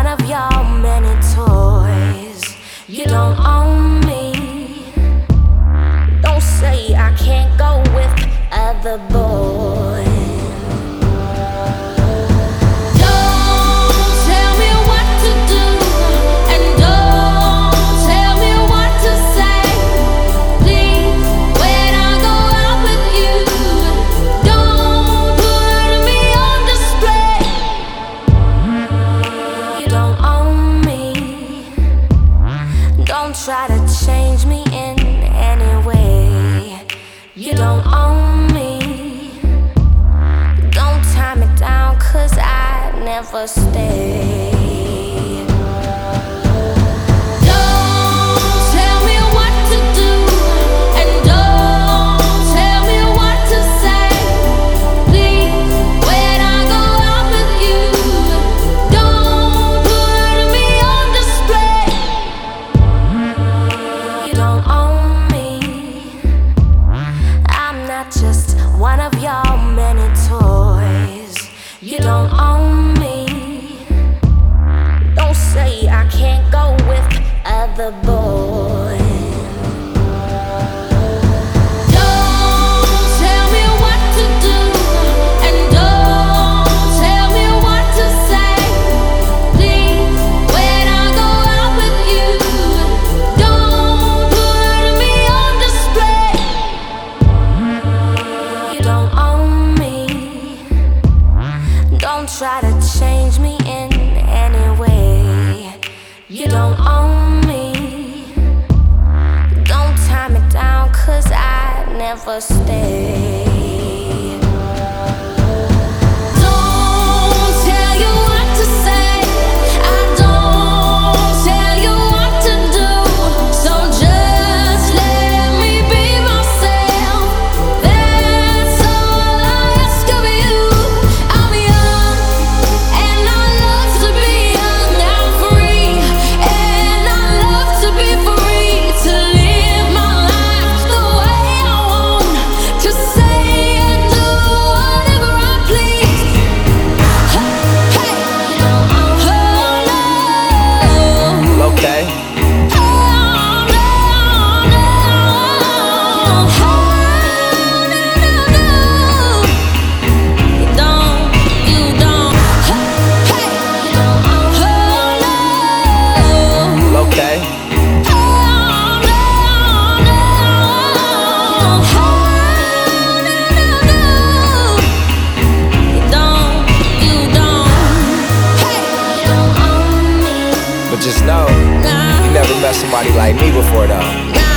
of your many toys. You don't own me. Don't say I can't go with other boys. Don't tell me what to do, and don't tell me what to say. Please, when I go out with you, don't put me on display. You don't own me. Don't try to change me in any way. You don't own me. Don't tie me down, 'cause I never stay. Don't tell me what to do, and don't tell me what to say. Please, when I go out with you, don't put me on display. You don't own me. I'm not just one of your many toys. You don't own me. Don't say I can't go with other boys. Don't tell me what to do, and don't tell me what to say. Please, when I go out with you, don't put me on display. You don't own me. Don't try to change me in any way. You don't own me. Don't tie me down, 'cause I never stay. Don't tell you what to say. I don't tell you what to do. So just let me be myself. That's all I ask of you. I'm young and I love to be young. I'm free and I love to be free. To live my life the way I want. To say and do whatever I please. Hey, oh no. Okay. Okay. But just know, you never met somebody like me before though.